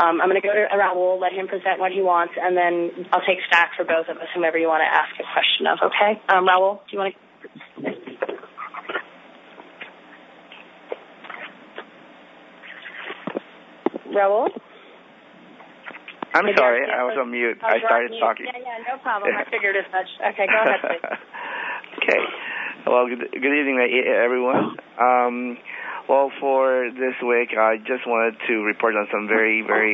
I'm going to go to Raul, let him present what he wants, and then I'll take stack for both of us, whomever you want to ask a question of, okay? Raul, do you want to... Raul? I'm sorry, I was on mute. I started talking. Yeah, no problem. I figured as much. Okay, go ahead, please. Okay. Well, good evening, everyone. Well, for this week, I just wanted to report on some very, very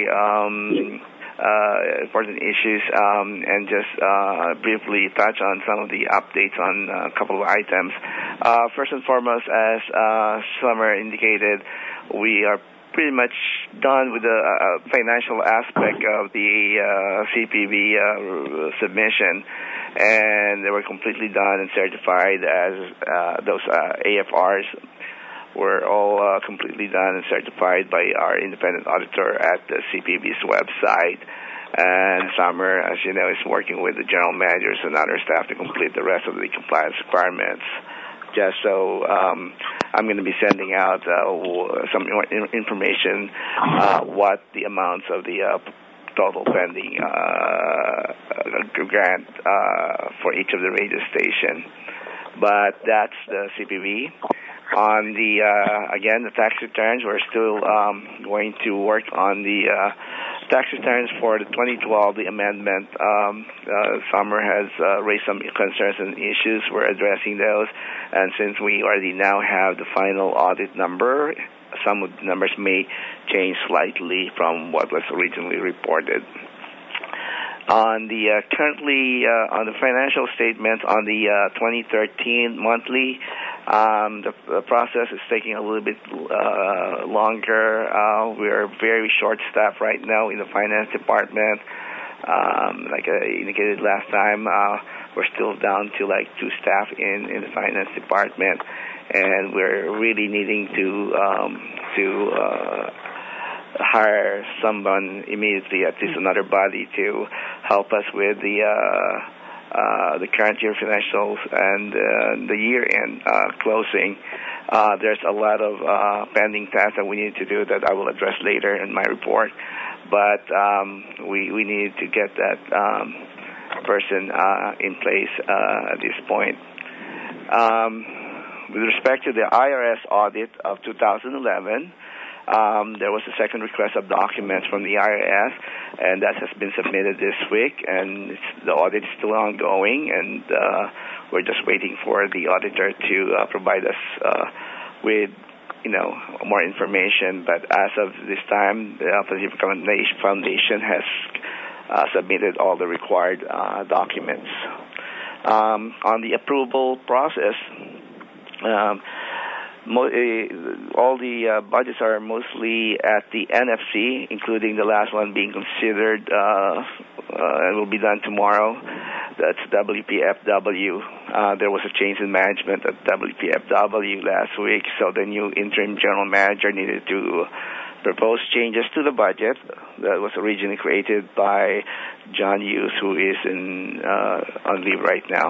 important issues and just briefly touch on some of the updates on a couple of items. First and foremost, as Summer indicated, we are pretty much done with the financial aspect of the CPB submission, and they were completely done and certified as those AFRs were all completely done and certified by our independent auditor at the CPB's website. And Summer, as you know, is working with the general managers and other staff to complete the rest of the compliance requirements. Just so I'm going to be sending out some more information, what the amounts of the total pending grant for each of the radio station. But that's the CPB. On the, again, the tax returns, we're still going to work on the tax returns for the 2012, the amendment. Summer has raised some concerns and issues. We're addressing those. And since we already now have the final audit number, some of the numbers may change slightly from what was originally reported. On the currently on the financial statements on the 2013 monthly, the process is taking a little bit longer. We're very short-staffed right now in the finance department. Like I indicated last time, we're still down to like 2 staff in the finance department, and we're really needing to hire someone immediately, at least another body, to help us with the current year financials and the year-end closing. There's a lot of pending tasks that we need to do that I will address later in my report, but we need to get that person in place at this point. With respect to the IRS audit of 2011, there was a second request of documents from the IRS, and that has been submitted this week, and the audit is still ongoing, and we're just waiting for the auditor to provide us with, more information. But as of this time, the Pacific Foundation has submitted all the required documents. On the approval process, all the budgets are mostly at the NFC, including the last one being considered and will be done tomorrow. That's WPFW. There was a change in management at WPFW last week, so the new interim general manager needed to propose changes to the budget that was originally created by John Hughes, who is on leave right now.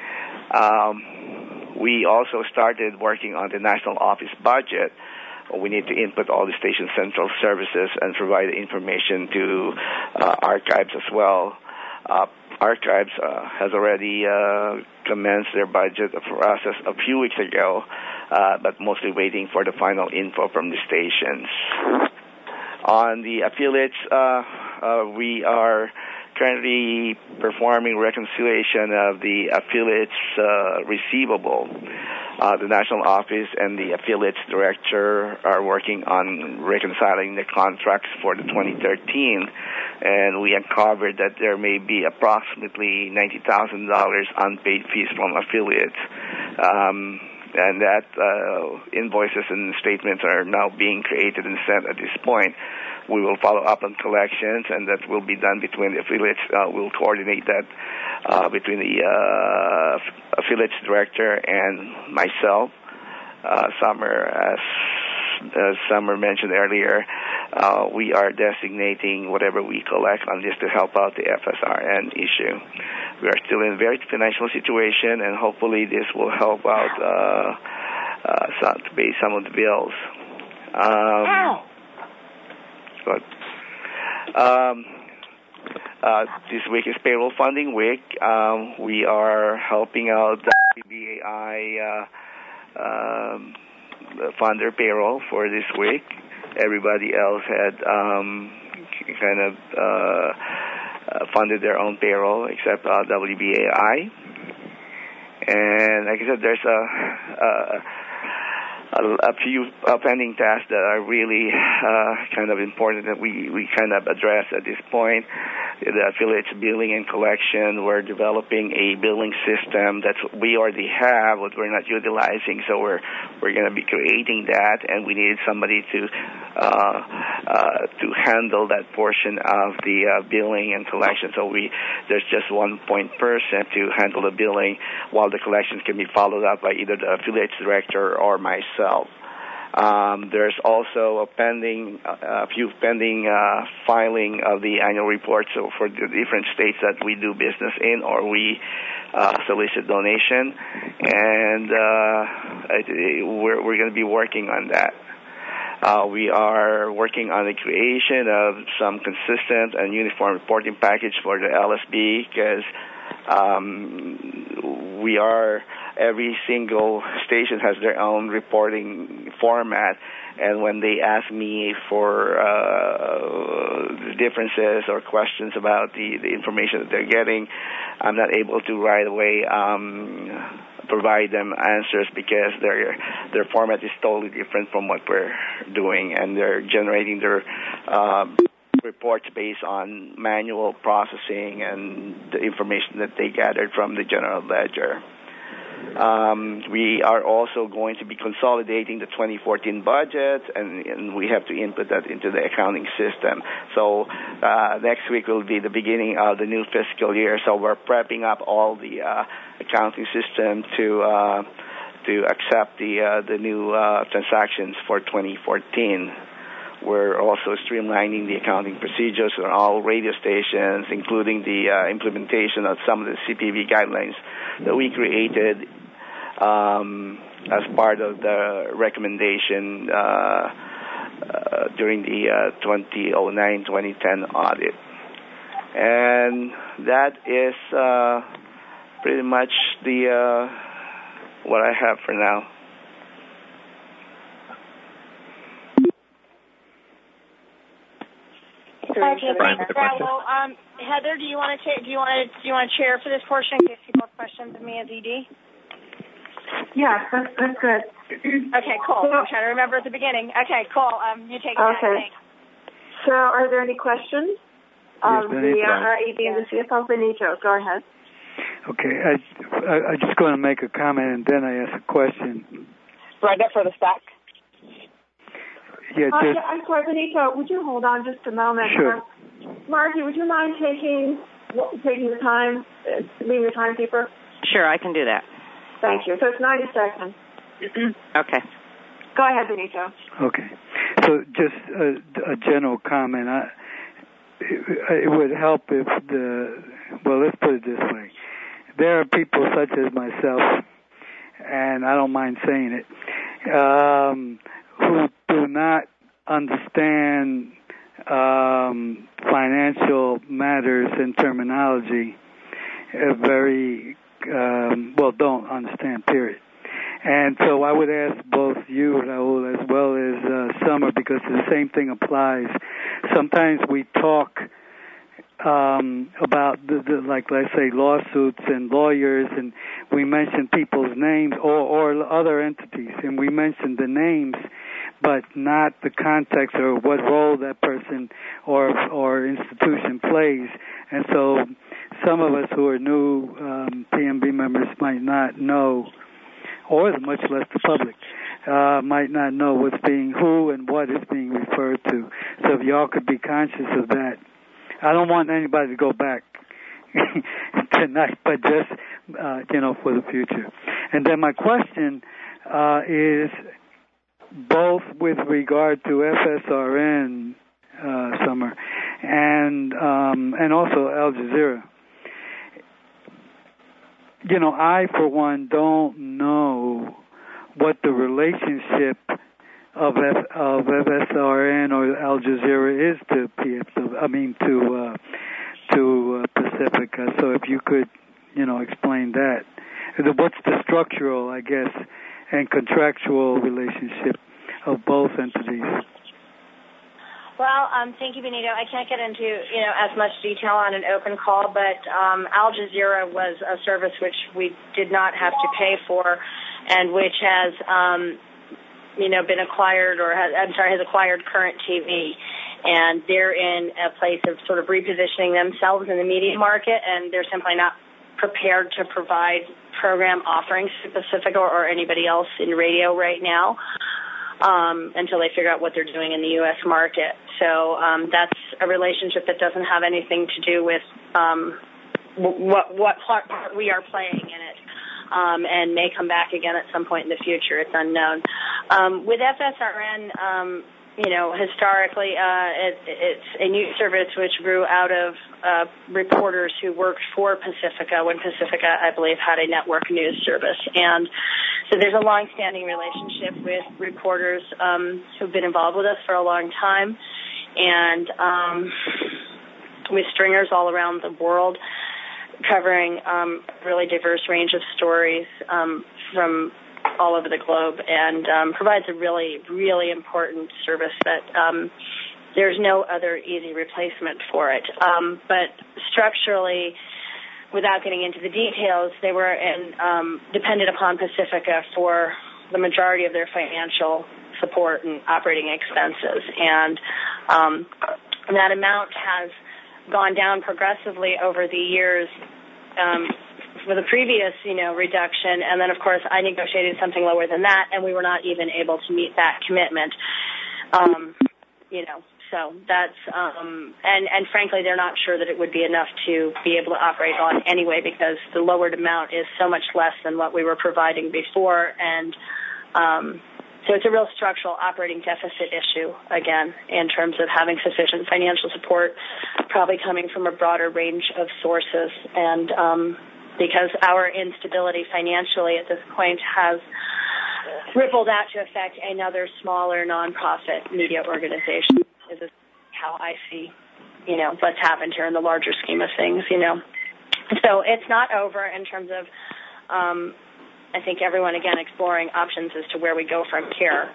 We also started working on the national office budget. We need to input all the station central services and provide information to archives as well. Archives has already commenced their budget process a few weeks ago, but mostly waiting for the final info from the stations. On the affiliates, we are currently performing reconciliation of the affiliates receivable. The national office and the affiliates director are working on reconciling the contracts for the 2013, and we uncovered that there may be approximately $90,000 unpaid fees from affiliates. And that invoices and statements are now being created and sent at this point. We will follow up on collections, and that will be done between the affiliates. We'll coordinate that between the affiliates director and myself. Summer, as Summer mentioned earlier, we are designating whatever we collect on this to help out the FSRN issue. We are still in a very financial situation, and hopefully this will help out to pay some of the bills. Good. This week is payroll funding week. We are helping out the WBAI fund their payroll for this week. Everybody else had funded their own payroll except WBAI. And like I said, there's a few pending tasks that are really kind of important that we kind of address at this point. The affiliates billing and collection, we're developing a billing system that we already have, but we're not utilizing. So we're going to be creating that, and we needed somebody to handle that portion of the billing and collection. So there's just one point person to handle the billing, while the collections can be followed up by either the affiliates director or myself. There's also a few pending filing of the annual report. So for the different states that we do business in or we solicit donation, and we're going to be working on that. We are working on the creation of some consistent and uniform reporting package for the LSB because every single station has their own reporting format, and when they ask me for differences or questions about the information that they're getting, I'm not able to right away provide them answers because their format is totally different from what we're doing, and they're generating their reports based on manual processing and the information that they gathered from the general ledger. We are also going to be consolidating the 2014 budget, and we have to input that into the accounting system. So next week will be the beginning of the new fiscal year, so we're prepping up all the accounting system to accept the new transactions for 2014. We're also streamlining the accounting procedures on all radio stations, including the implementation of some of the CPV guidelines that we created as part of the recommendation during the 2009-2010 audit. And that is pretty much what I have for now. Well, Heather, do you want to chair for this portion in case people have questions of me as ED? Yeah, that's good. Okay, cool. I'm trying to remember at the beginning. Okay, cool. You take it. Okay. So, are there any questions of the ED and the CFO? Benito, go ahead. Okay, I'm just going to make a comment and then I ask a question. Right up for the stack. Yeah, I'm sorry, Benito, would you hold on just a moment? Sure. Margie, would you mind taking the time, being the timekeeper? Sure, I can do that. Thank you. So it's 90 seconds. Okay. Go ahead, Benito. Okay. So just a general comment. It would help if let's put it this way. There are people such as myself, and I don't mind saying it, who do not understand financial matters and terminology don't understand, period. And so I would ask both you, Raul, as well as Summer, because the same thing applies. Sometimes we talk about like let's say lawsuits and lawyers, and we mention people's names or other entities, and we mention the names, but not the context or what role that person or institution plays. And so some of us who are new PMB members might not know, or much less the public, might not know who and what is being referred to. So if y'all could be conscious of that. I don't want anybody to go back tonight, but just, for the future. And then my question is both with regard to FSRN, Summer, and also Al Jazeera. I, for one, don't know what the relationship of FSRN or Al Jazeera is to Pacifica. So if you could, explain that. What's the structural, I guess, and contractual relationship of both entities? Well, thank you, Benito. I can't get into, as much detail on an open call, but Al Jazeera was a service which we did not have to pay for, and which has, been acquired has acquired Current TV. And they're in a place of sort of repositioning themselves in the media market, and they're simply not prepared to provide program offerings to Pacifica or anybody else in radio right now until they figure out what they're doing in the U.S. market. So that's a relationship that doesn't have anything to do with what part we are playing in it. And may come back again at some point in the future. It's unknown. With FSRN, historically, it's a news service which grew out of reporters who worked for Pacifica when Pacifica, I believe, had a network news service. And so there's a long-standing relationship with reporters who've been involved with us for a long time, and with stringers all around the world, covering a really diverse range of stories from all over the globe, and provides a really, really important service that there's no other easy replacement for it. But structurally, without getting into the details, they were dependent upon Pacifica for the majority of their financial support and operating expenses. And that amount has gone down progressively over the years for the previous, reduction. And then, of course, I negotiated something lower than that, and we were not even able to meet that commitment. So that's, and frankly, they're not sure that it would be enough to be able to operate on anyway, because the lowered amount is so much less than what we were providing before. And so it's a real structural operating deficit issue, again, in terms of having sufficient financial support, probably coming from a broader range of sources. And because our instability financially at this point has rippled out to affect another smaller nonprofit media organization. This is how I see, what's happened here in the larger scheme of things, So it's not over in terms of, I think everyone, again, exploring options as to where we go from here.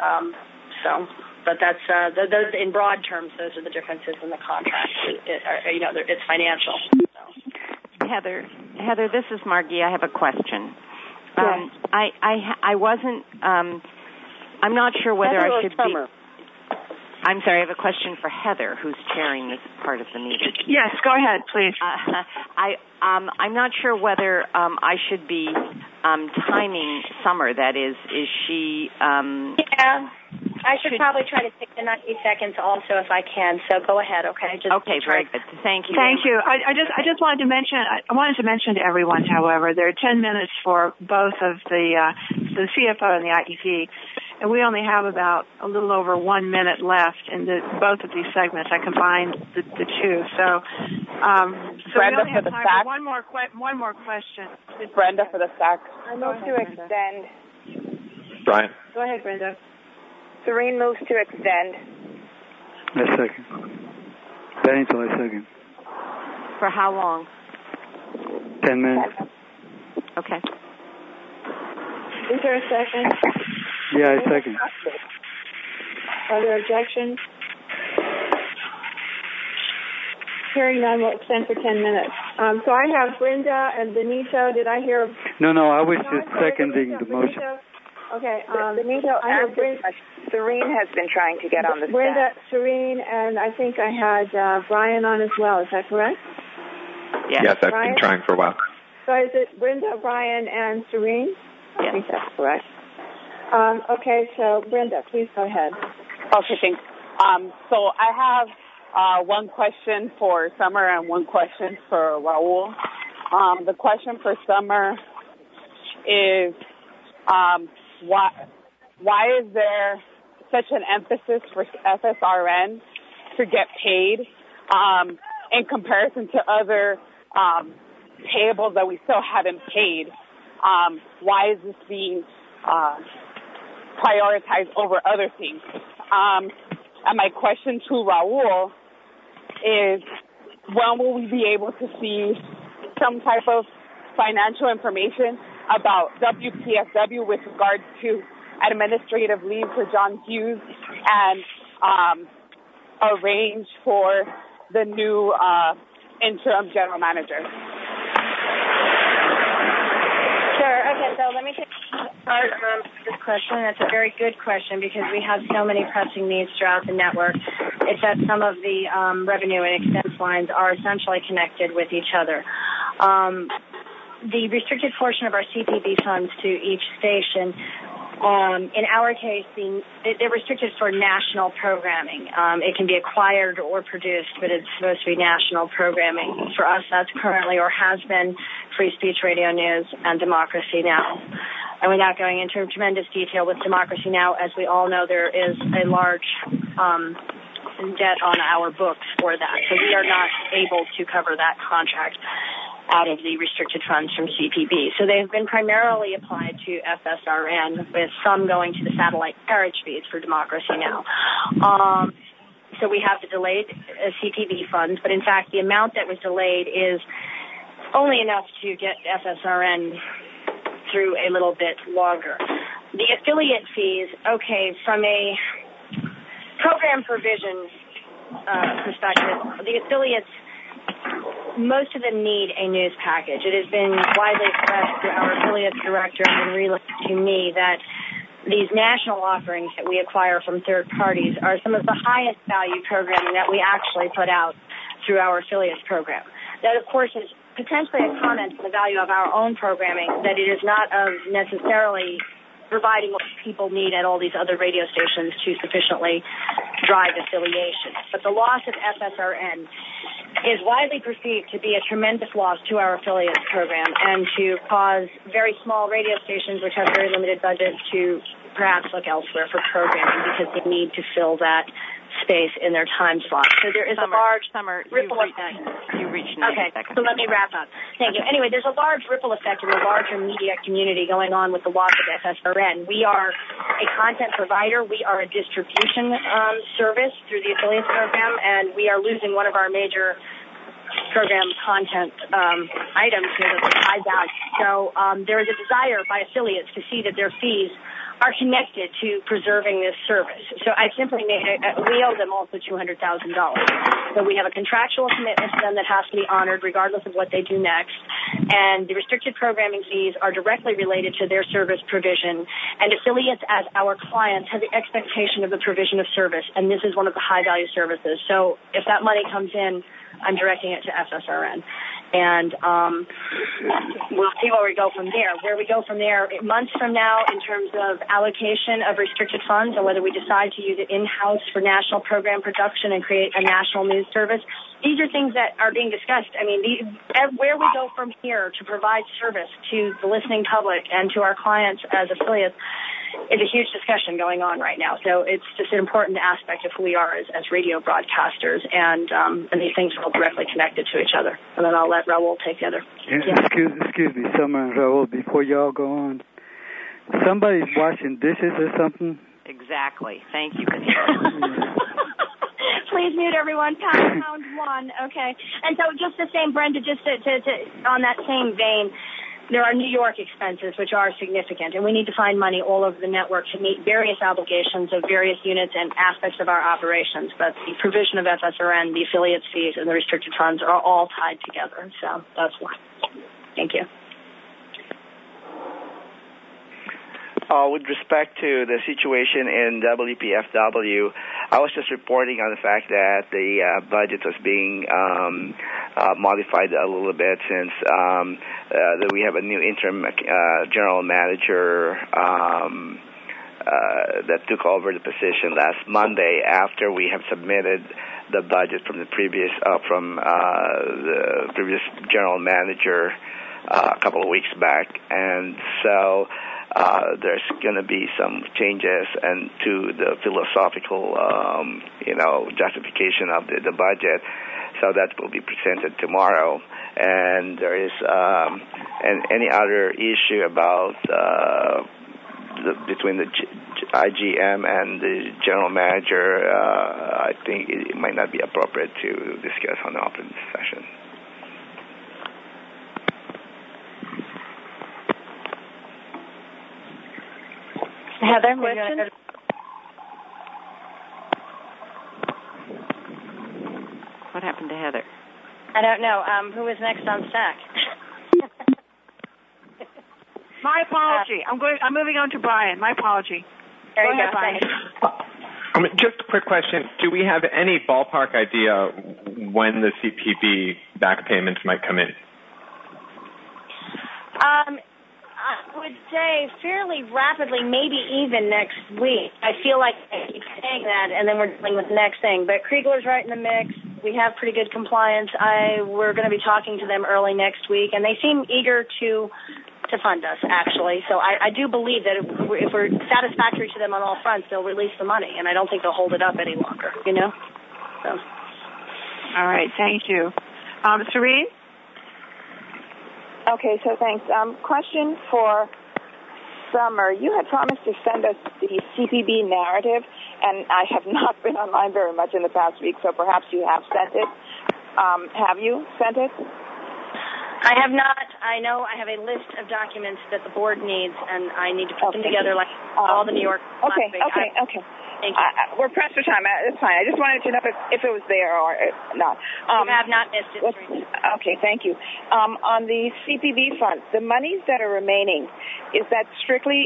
But that's, those, in broad terms, those are the differences in the contract. It's financial. So. Heather, this is Margie. I have a question. Yes. I wasn't, I'm not sure whether I should be. I'm sorry, I have a question for Heather, who's chairing this part of the meeting. Yes, go ahead, please. I'm not sure whether I should be timing Summer. That is she... Yeah, I should probably try to take the 90 seconds also if I can. So go ahead, okay? Okay, very good. Thank you. Thank you. I just wanted to mention to everyone, however, there are 10 minutes for both of the CFO and the IEP. And we only have about a little over 1 minute left in both of these segments. I combined the two. So Brenda for the SAC. One more question. Brenda for the SAC. I move to extend. Brian. Go ahead, Brenda. Serene moves to extend. I second. Angel, I second. For how long? 10 minutes. Okay. Is there a second? Yeah, I second. Are there objections? Hearing none, we'll extend for 10 minutes. So I have Brenda and Benito. Did I hear? No, I was just seconding the motion. Benito? Okay. Benito, Serene has been trying to get on the Brenda, Serene, and I think I had Brian on as well. Is that correct? Yes, I've been trying for a while. So is it Brenda, Brian, and Serene? Yes. I think that's correct. Okay, so Brenda, please go ahead. Okay, thanks. So I have one question for Summer and one question for Raul. The question for Summer is why is there such an emphasis for FSRN to get paid in comparison to other payables that we still haven't paid? Why is this being prioritized over other things. And my question to Raul is, when will we be able to see some type of financial information about WPFW with regard to administrative leave for John Hughes and arrange for the new interim general manager? Sure. Okay, so let me take part this question. That's a very good question because we have so many pressing needs throughout the network. It's that some of the revenue and expense lines are essentially connected with each other. The restricted portion of our CPB funds to each station, in our case, they're restricted for national programming. It can be acquired or produced, but it's supposed to be national programming. For us, that's currently or has been Free Speech Radio News and Democracy Now! And we're not going into tremendous detail with Democracy Now! As we all know, there is a large debt on our books for that. So we are not able to cover that contract out of the restricted funds from CPB. So they've been primarily applied to FSRN, with some going to the satellite carriage feeds for Democracy Now! So we have the delayed CPB funds, but in fact the amount that was delayed is only enough to get FSRN through a little bit longer. The affiliate fees, okay, from a program provision perspective, the affiliates, most of them need a news package. It has been widely expressed through our affiliate director and relayed to me that these national offerings that we acquire from third parties are some of the highest value programming that we actually put out through our affiliates program. That, of course, is potentially a comment on the value of our own programming, that it is not of necessarily providing what people need at all these other radio stations to sufficiently drive affiliation. But the loss of FSRN is widely perceived to be a tremendous loss to our affiliates program and to cause very small radio stations which have very limited budgets to perhaps look elsewhere for programming because they need to fill that space in their time slot. So there is a large ripple effect. You reached 90 seconds. So let me wrap up. Thank you. Anyway, there's a large ripple effect in the larger media community going on with the loss of FSRN. We are a content provider. We are a distribution service through the affiliates program, and we are losing one of our major program content items here that's high value. So there is a desire by affiliates to see that their fees are connected to preserving this service. So I simply we owe them also $200,000. So we have a contractual commitment to them that has to be honored regardless of what they do next. And the restricted programming fees are directly related to their service provision. And affiliates as our clients have the expectation of the provision of service. And this is one of the high value services. So if that money comes in, I'm directing it to FSRN. And we'll see where we go from there. Where we go from there months from now in terms of allocation of restricted funds and whether we decide to use it in-house for national program production and create a national news service, these are things that are being discussed. I mean, where we go from here to provide service to the listening public and to our clients as affiliates is a huge discussion going on right now. So it's just an important aspect of who we are as radio broadcasters, and these things are all directly connected to each other. And then I'll let Raul take the other. Excuse me, Summer and Raul, before y'all go on. Somebody's washing dishes or something? Exactly. Thank you. Please mute everyone. Pound one. Okay. And so just the same, Brenda, just to on that same vein, there are New York expenses, which are significant, and we need to find money all over the network to meet various obligations of various units and aspects of our operations. But the provision of FSRN, the affiliates fees, and the restricted funds are all tied together. So that's why. Thank you. With respect to the situation in WPFW, I was just reporting on the fact that the budget was being modified a little bit since that we have a new interim general manager that took over the position last Monday after we have submitted the budget from the previous general manager a couple of weeks back, and so there's going to be some changes and to the philosophical, justification of the budget. So that will be presented tomorrow. And there is and any other issue about between the IGM and the general manager, I think it might not be appropriate to discuss on the open session. Heather, question? What happened to Heather? I don't know. Who is next on stack? My apology. I'm moving on to Brian. My apology. There Go you ahead, go. Brian. Just a quick question. Do we have any ballpark idea when the CPB back payments might come in? I would say fairly rapidly, maybe even next week. I feel like I keep saying that, and then we're dealing with the next thing. But Kriegler's right in the mix. We have pretty good compliance. We're going to be talking to them early next week, and they seem eager to fund us, actually. So I do believe that if we're satisfactory to them on all fronts, they'll release the money, and I don't think they'll hold it up any longer, you know? So. All right, thank you. Serene? Okay, so thanks. Question for Summer. You had promised to send us the CPB narrative, and I have not been online very much in the past week, so perhaps you have sent it. Have you sent it? I have not. I know I have a list of documents that the board needs, and I need to put them together like all the New York. Okay. Thank you. We're pressed for time. It's fine. I just wanted to know if it was there or not. You have not missed it. Okay, thank you. On the CPB funds, the monies that are remaining, is that strictly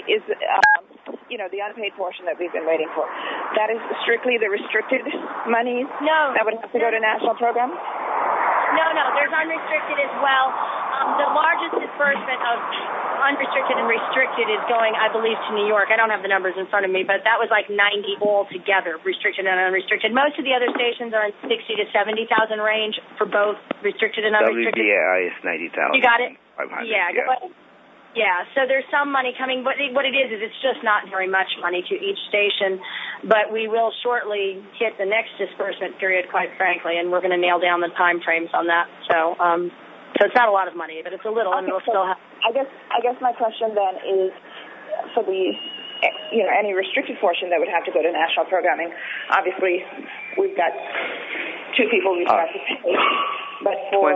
the unpaid portion that we've been waiting for? That is strictly the restricted monies? No. That would have to go to national program? No. There's unrestricted as well. The largest disbursement of unrestricted and restricted is going, I believe, to New York. I don't have the numbers in front of me, but that was like 90 altogether, restricted and unrestricted. Most of the other stations are in 60 to 70,000 range for both restricted and unrestricted. WBAI is 90,000. You got it? 500. Yeah, so there's some money coming, but what it is it's just not very much money to each station. But we will shortly hit the next disbursement period, quite frankly, and we're going to nail down the time frames on that. So it's not a lot of money, but it's a little, and we'll still have. I guess my question then is for the any restricted portion that would have to go to national programming. Obviously, we've got two people we've got to pay, but for.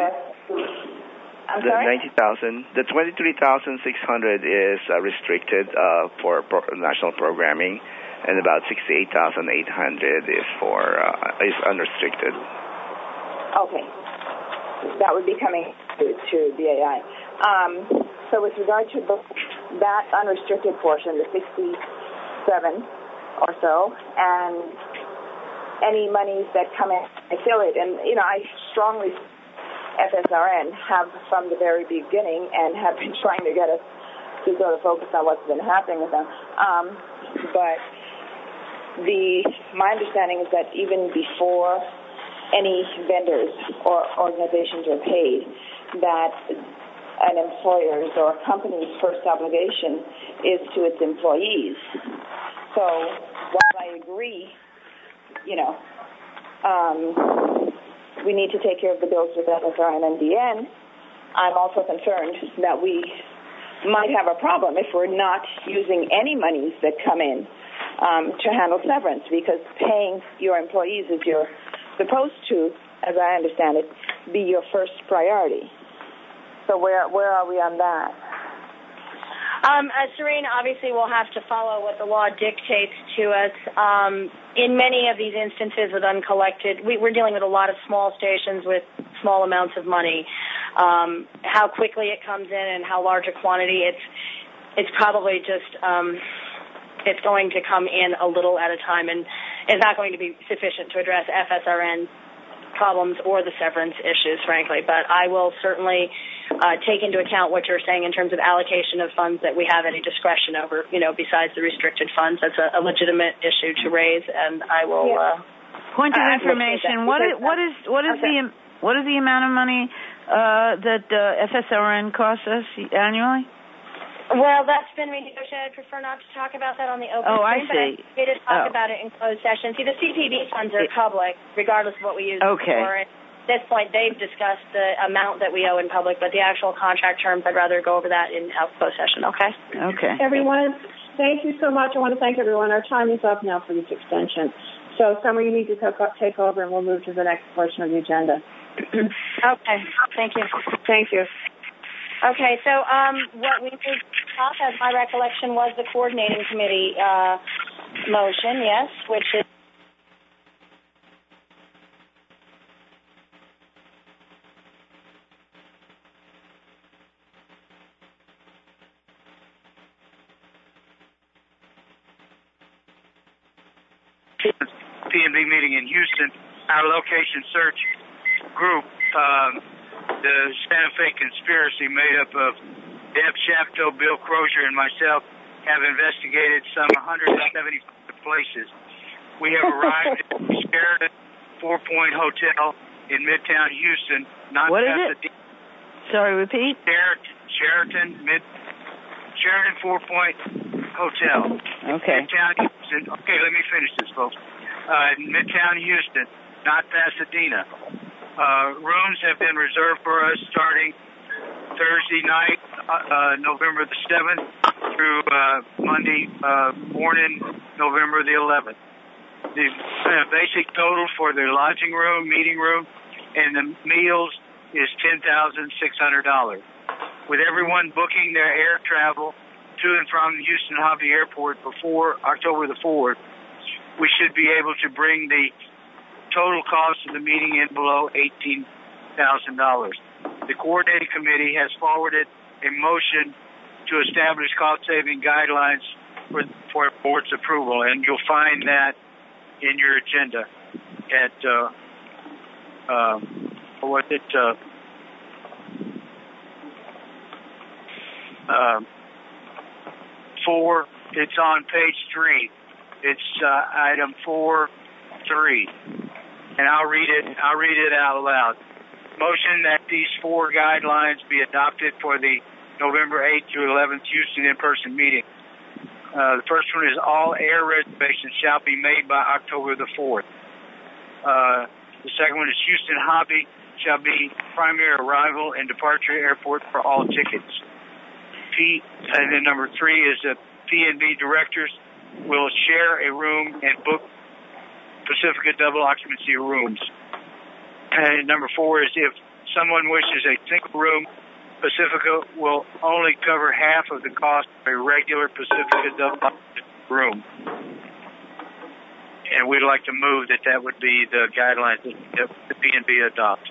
I'm sorry? 90,000. The 23,600 is restricted for national programming, and about 68,800 is unrestricted. Okay, that would be coming to BAI. So with regard to that unrestricted portion, the 67 or so, and any monies that come in affiliate, and I strongly. FSRN have from the very beginning and have been trying to get us to sort of focus on what's been happening with them. But my understanding is that even before any vendors or organizations are paid, that an employer's or a company's first obligation is to its employees. So while I agree, we need to take care of the bills with FSRN and DN, I'm also concerned that we might have a problem if we're not using any monies that come in to handle severance, because paying your employees is you're supposed to, as I understand it, be your first priority. So where are we on that? Serene, obviously we'll have to follow what the law dictates to us. In many of these instances with uncollected, we're dealing with a lot of small stations with small amounts of money. How quickly it comes in and how large a quantity, it's probably just it's going to come in a little at a time, and it's not going to be sufficient to address FSRN problems or the severance issues, frankly. But I will certainly take into account what you're saying in terms of allocation of funds that we have any discretion over, besides the restricted funds. That's a legitimate issue to raise, and I will. Point of information: what is the amount of money that FSRN costs us annually? Well, that's been renegotiated. I'd prefer not to talk about that on the open stream. I see. But I'm happy to talk about it in closed session. See, the CPB funds are public, regardless of what we use them for. At this point, they've discussed the amount that we owe in public, but the actual contract terms, I'd rather go over that in closed session, okay? Okay. Everyone, Thank you so much. I want to thank everyone. Our time is up now for this extension. So, Summer, you need to take over, and we'll move to the next portion of the agenda. Okay. Thank you. Thank you. Okay, so what we moved off, as my recollection, was the coordinating committee motion, yes, which is PNB meeting in Houston. Our location search group, the Santa Fe Conspiracy, made up of Deb Shapto, Bill Crozier, and myself, have investigated some 170 places. We have arrived at the Sheraton 4 Point Hotel in Midtown Houston. What is it? Sorry, repeat. Sheraton 4 Point Hotel. Okay. Midtown Houston. Okay, let me finish this, folks. Midtown Houston, not Pasadena. Rooms have been reserved for us starting Thursday night, November the 7th, through Monday morning, November the 11th. The basic total for the lodging room, meeting room, and the meals is $10,600. With everyone booking their air travel to and from Houston Hobby Airport before October the 4th, we should be able to bring the total cost of the meeting in below $18,000. The coordinating committee has forwarded a motion to establish cost-saving guidelines for board's approval, and you'll find that in your agenda at four. It's on page 3. It's item 4.3, and I'll read it out loud. Motion that these 4 guidelines be adopted for the November 8th through 11th Houston in-person meeting. The first one is all air reservations shall be made by October the 4th. The second one is Houston Hobby shall be primary arrival and departure airport for all tickets. And then number 3 is the PNB directors will share a room and book Pacifica double occupancy rooms. And number 4 is if someone wishes a single room, Pacifica will only cover half of the cost of a regular Pacifica double occupancy room. And we'd like to move that would be the guidelines that the PNB adopts.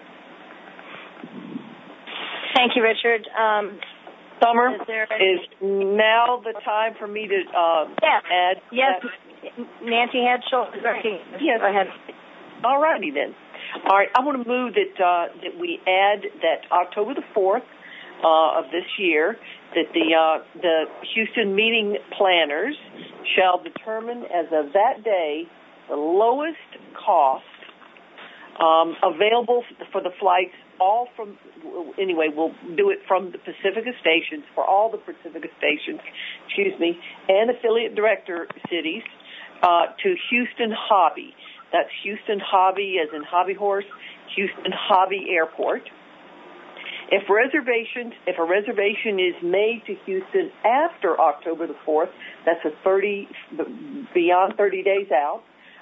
Thank you, Richard. Summer, is now the time for me to add? Yes. Nancy Hedschel. Yes. Go ahead. All righty then. All right, I want to move that we add that October the 4th of this year that the Houston meeting planners shall determine as of that day the lowest cost available for the flights. We'll do it from the Pacifica stations, for all the Pacifica stations, and affiliate director cities to Houston Hobby. That's Houston Hobby as in Hobby Horse, Houston Hobby Airport. If a reservation is made to Houston after October the 4th, that's beyond 30 days out,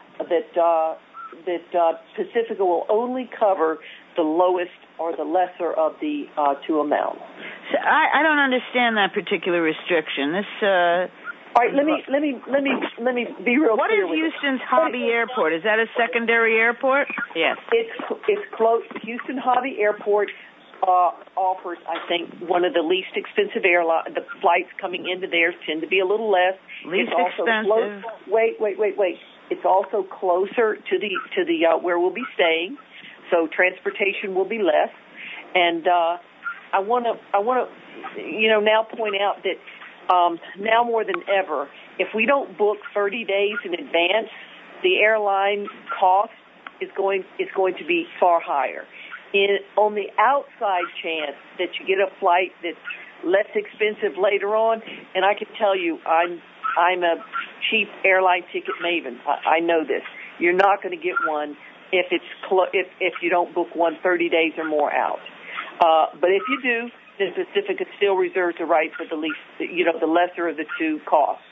that Pacifica will only cover the lowest or the lesser of the 2 amounts. So I don't understand that particular restriction. This. All right, let me be real what clear. What is Houston's Hobby Airport? Is that a secondary airport? Yes. It's close. Houston Hobby Airport offers, I think, one of the least expensive airlines. The flights coming into there tend to be a little less. Least expensive. Wait. It's also closer to the where we'll be staying, so transportation will be less. And I want to now point out that now more than ever, if we don't book 30 days in advance, the airline cost is going to be far higher. On the outside chance that you get a flight that's less expensive later on, and I can tell you, I'm a cheap airline ticket maven. I know this. You're not going to get one if you don't book one 30 days or more out. But if you do, then Pacifica still reserves the right for the least, the lesser of the 2 costs.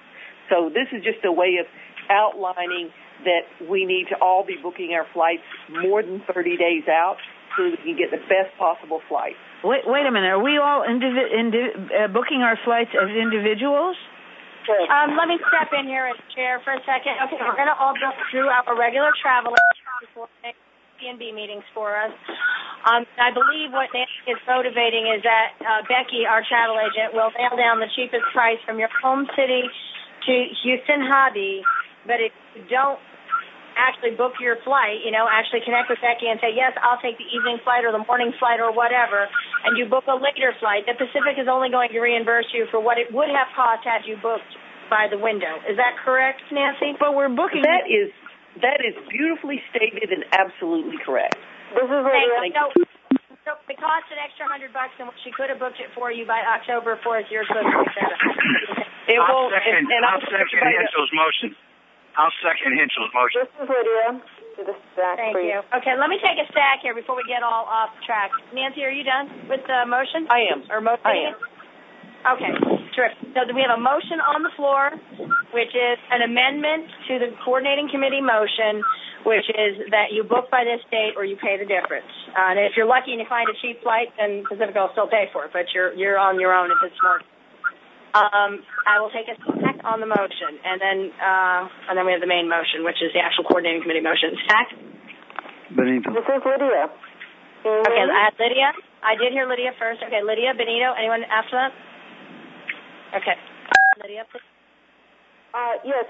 So this is just a way of outlining that we need to all be booking our flights more than 30 days out so that we can get the best possible flight. Wait a minute. Are we all booking our flights as individuals? Let me step in here as chair for a second. Okay, we're going to all book through our regular travel before P&B meetings for us. I believe what Nancy is motivating is that Becky, our travel agent, will nail down the cheapest price from your home city to Houston Hobby. But if you don't actually book your flight, actually connect with Becky and say, yes, I'll take the evening flight or the morning flight or whatever, and you book a later flight, the Pacific is only going to reimburse you for what it would have cost had you booked by the window. Is that correct, Nancy? But we're booking... That is beautifully stated and absolutely correct. This is so it cost an extra $100, and she could have booked it for you by October 4th. You're supposed to accept it. I'll second Hinchell's motion. This is Lydia. Thank you. Okay, let me take a stack here before we get all off track. Nancy, are you done with the motion? I am. I am. Okay, terrific. So we have a motion on the floor, which is an amendment to the coordinating committee motion, which is that you book by this date or you pay the difference. And if you're lucky and you find a cheap flight, then Pacific will still pay for it, but you're on your own if it's more. I will take a stack on the motion, and then we have the main motion, which is the actual coordinating committee motion. Stack? Benito. This is Lydia. Okay, I had Lydia. I did hear Lydia first. Okay, Lydia, Benito, anyone after that? Okay. Lydia, please. Yes,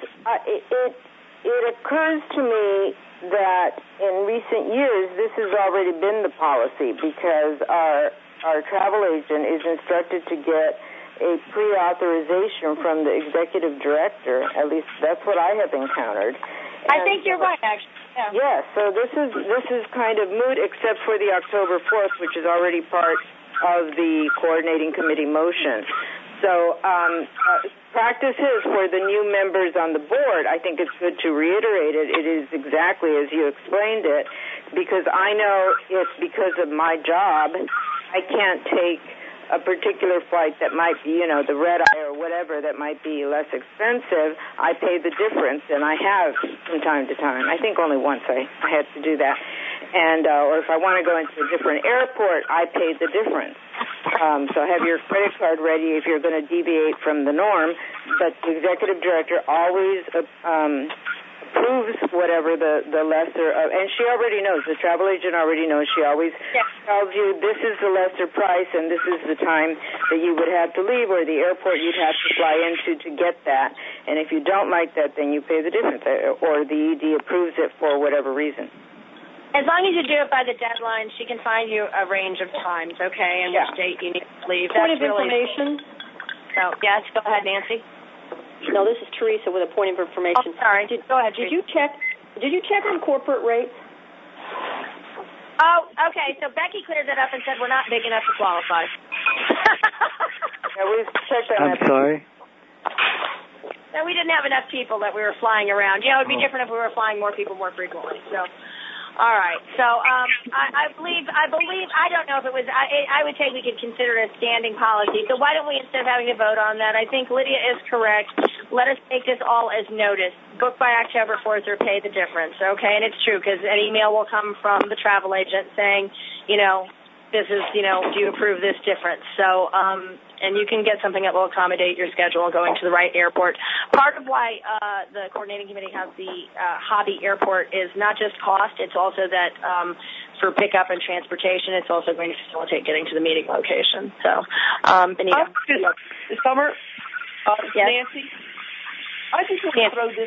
it occurs to me that in recent years this has already been the policy because our travel agent is instructed to get a pre-authorization from the executive director. At least that's what I have encountered. I think you're right, actually. Yeah. So this is kind of moot, except for the October 4th, which is already part of the coordinating committee motion. So practices for the new members on the board, I think it's good to reiterate it. It is exactly as you explained it, because I know if because of my job I can't take a particular flight that might be, the red-eye or whatever that might be less expensive, I pay the difference, and I have from time to time. I think only once I had to do that. And or if I want to go into a different airport, I pay the difference. So have your credit card ready if you're going to deviate from the norm. But the executive director always approves whatever the lesser of, and she already knows, the travel agent already knows, she always tells you this is the lesser price and this is the time that you would have to leave or the airport you'd have to fly into to get that. And if you don't like that, then you pay the difference, or the ED approves it for whatever reason. As long as you do it by the deadline, she can find you a range of times, okay, and which date you need to leave. Point of information. So, yes, go ahead, Nancy. No, this is Teresa with a point of information. Oh, sorry. Go ahead, Teresa. Did you check on corporate rates? Oh, okay. So Becky cleared that up and said we're not big enough to qualify. Yeah, we've checked on that. I'm sorry? No, we didn't have enough people that we were flying around. It would be different if we were flying more people more frequently. So, all right. So I believe, I don't know if it was, I would say we could consider it a standing policy. So why don't we, instead of having to vote on that, I think Lydia is correct. Let us take this all as notice. Book by October 4th or pay the difference, okay? And it's true because an email will come from the travel agent saying, this is, do you approve this difference? So, and you can get something that will accommodate your schedule going to the right airport. Part of why the coordinating committee has the hobby airport is not just cost, it's also that for pickup and transportation, it's also going to facilitate getting to the meeting location. So, Benita. Summer, yes? Nancy, I just want to throw this,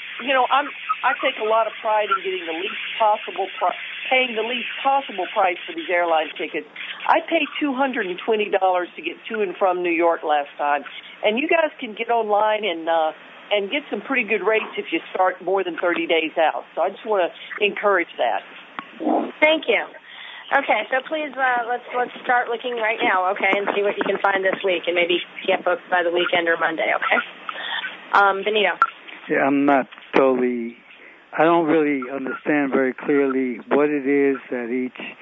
I take a lot of pride in getting the least possible paying the least possible price for these airline tickets. I paid $220 to get to and from New York last time, and you guys can get online and get some pretty good rates if you start more than 30 days out. So I just want to encourage that. Thank you. Okay, so please let's start looking right now, okay, and see what you can find this week, and maybe get booked by the weekend or Monday, okay? Benito. Yeah, I don't really understand very clearly what it is that each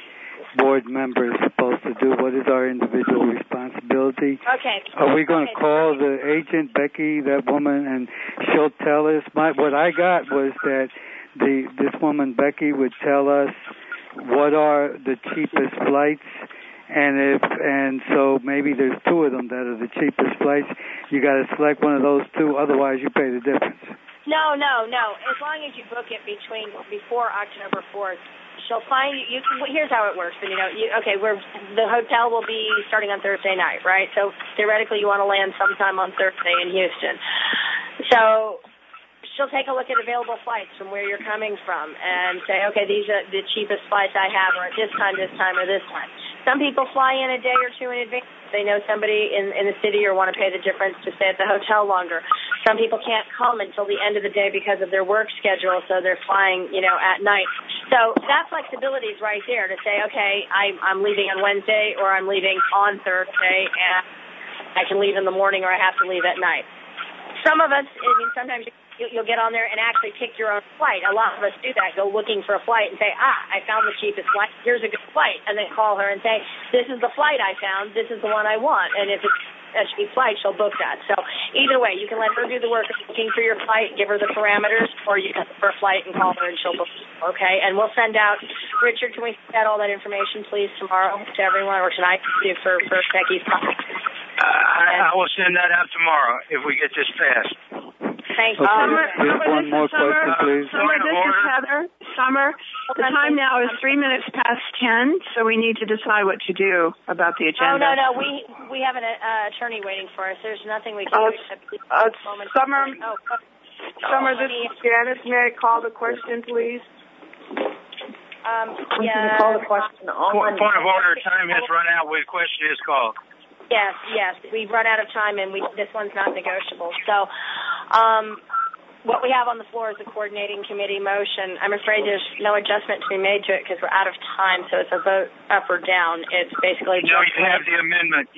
board member is supposed to do? What is our individual responsibility? Okay. Are we going to call the agent, Becky, that woman, and she'll tell us? What I got was that this woman, Becky, would tell us what are the cheapest flights, and so maybe there's two of them that are the cheapest flights. You got to select one of those two, otherwise you pay the difference. No. As long as you book it before October 4th, she'll find you. Here's how it works. And the hotel will be starting on Thursday night, right? So theoretically, you want to land sometime on Thursday in Houston. So she'll take a look at available flights from where you're coming from and say, okay, these are the cheapest flights I have, or at this time, or this time. Some people fly in a day or two in advance. They know somebody in the city or want to pay the difference to stay at the hotel longer. Some people can't come until the end of the day because of their work schedule, so they're flying, at night. So that flexibility is right there to say, okay, I'm leaving on Wednesday or I'm leaving on Thursday, and I can leave in the morning or I have to leave at night. Some of us, sometimes you'll get on there and actually pick your own flight. A lot of us do that, go looking for a flight and say, I found the cheapest flight. Here's a good flight. And then call her and say, this is the flight I found. This is the one I want. And if it's a cheap flight, she'll book that. So either way, you can let her do the work of looking for your flight, give her the parameters, or you can look for a flight and call her and she'll book it. Okay? And we'll send out, Richard, can we send out all that information, please, tomorrow to everyone, or tonight for Becky's flight? I will send that out tomorrow if we get this passed. Thank you. Just one more question, please. Summer, this is Heather. Summer, the time now is 3 minutes past 10, so we need to decide what to do about the agenda. Oh, no. We have an attorney waiting for us. There's nothing we can do except Summer, this is Janice. May I call the question, please? Yeah. Call the question. Point of order. Time has run out. The question is called. Yes. We've run out of time, and this one's not negotiable. So what we have on the floor is a coordinating committee motion. I'm afraid there's no adjustment to be made to it because we're out of time, so it's a vote up or down. It's basically No, you have the amendment.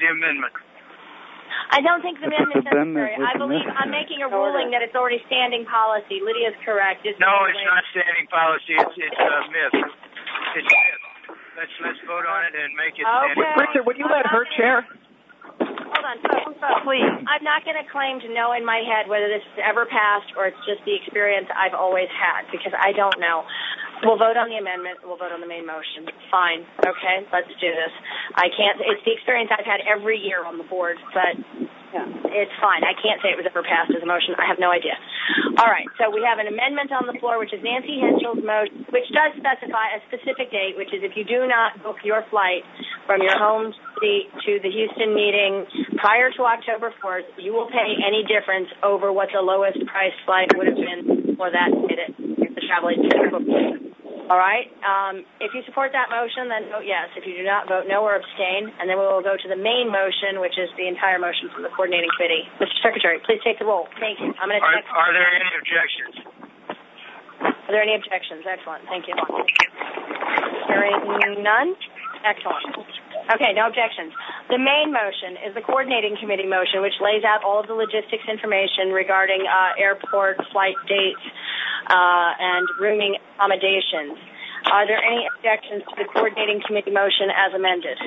I don't think the amendment is necessary. I believe I'm making a ruling that it's already standing policy. Lydia's correct. It's not standing policy. It's a myth. It's a myth. Let's vote on it and make it standing policy. Richard, would you let her chair? Hold on, folks. Please. I'm not going to claim to know in my head whether this has ever passed or it's just the experience I've always had, because I don't know. We'll vote on the amendment. We'll vote on the main motion. Fine. Okay, let's do this. It's the experience I've had every year on the board, but it's fine. I can't say it was ever passed as a motion. I have no idea. All right, so we have an amendment on the floor, which is Nancy Henschel's motion, which does specify a specific date, which is if you do not book your flight from your home city to the Houston meeting prior to October 4th, you will pay any difference over what the lowest price flight would have been for that the travel agent booked. All right. If you support that motion, then vote yes. If you do not, vote no or abstain. And then we will go to the main motion, which is the entire motion from the coordinating committee. Mr. Secretary, please take the roll. Thank you. I'm going to check. Are there any objections? Are there any objections? Excellent. Thank you. Hearing none? Excellent. Okay, no objections. The main motion is the coordinating committee motion, which lays out all of the logistics information regarding airport flight dates and rooming accommodations. Are there any objections to the coordinating committee motion as amended?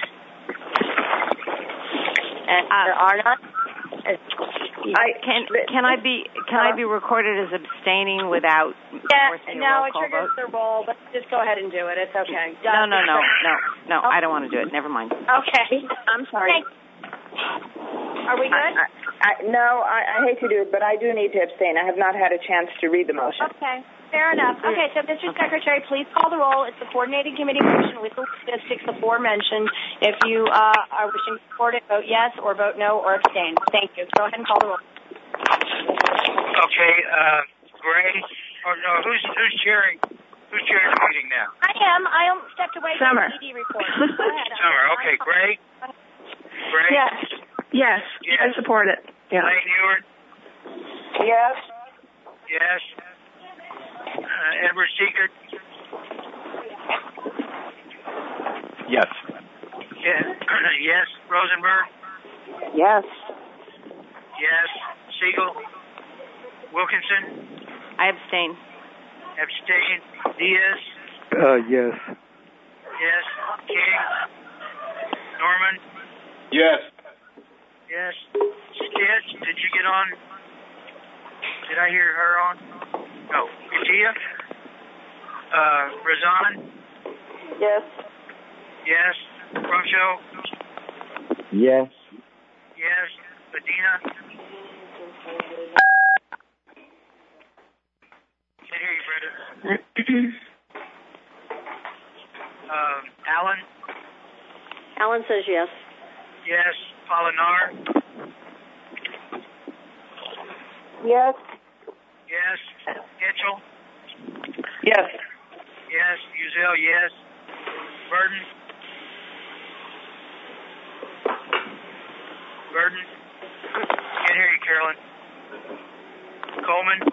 And there are not. Can I be recorded as abstaining without forcing a roll call vote? No, it triggers the roll, but just go ahead and do it. It's okay. No. I don't want to do it. Never mind. Okay. I'm sorry. Are we good? I hate to do it, but I do need to abstain. I have not had a chance to read the motion. Okay. Fair enough. Okay, so Mr. Secretary, please call the roll. It's the coordinating committee motion with the statistics aforementioned. If you are wishing to support it, vote yes or vote no or abstain. Thank you. Go ahead and call the roll. Okay, Gray. Oh no, who's chairing? Who's chairing the meeting now? I am. I stepped away from the ED report. Go ahead. Summer. Okay, Gray. Gray. Yes. I support it. Yeah. Lane Ewart. Yes. Yes. Edward Seekert. Yes. Yes. Rosenberg. Yes. Yes. Siegel. Wilkinson. I abstain. Diaz. Yes. Yes. King? Norman? Yes. Yes. Stitch, did you get on? Did I hear her on? No. Katia? Razan? Yes. Yes. Rocho? Yes. Yes. Medina? Can't hear you, Brenda. Alan? Alan says yes. Yes. Polinar? Yes. Yes. Mitchell? Yes. Yes. Uzel, yes. Burden? Burden? Can't hear you, Carolyn. Coleman?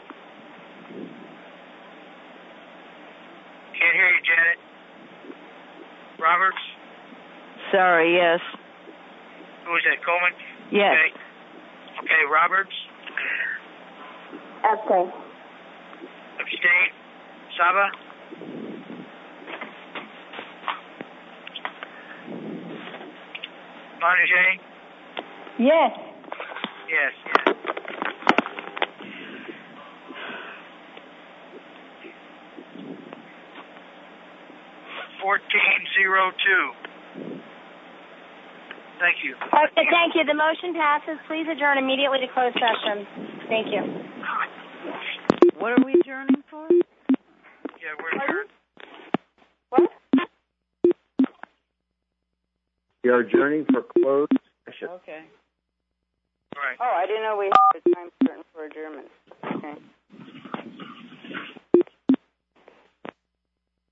Can't hear you, Janet. Roberts? Sorry, yes. Who was that, Coleman? Yes. Okay, Roberts? Abstain. Abstain. Saba? Montague? Yes. Yes. 1402. Thank you. Okay, thank you. The motion passes. Please adjourn immediately to closed session. Thank you. What are we adjourning for? Yeah, we're adjourned. What? We are adjourning for closed session. Okay. All right. Oh, I didn't know we had a time certain for adjournment. Okay.